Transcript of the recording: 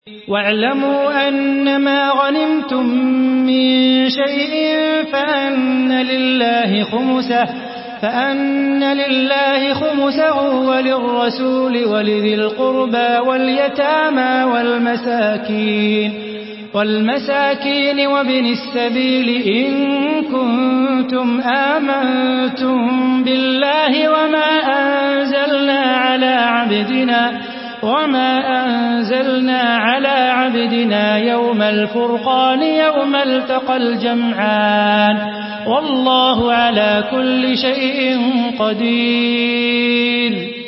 واعلموا أنما غنمتم من شيء فأن لله خمسه وللرسول ولذي القربى واليتامى والمساكين وابن السبيل إن كنتم آمنتم بالله وما أنزلنا على عبدنا يوم الفرقان يوم التقى الجمعان والله على كل شيء قدير.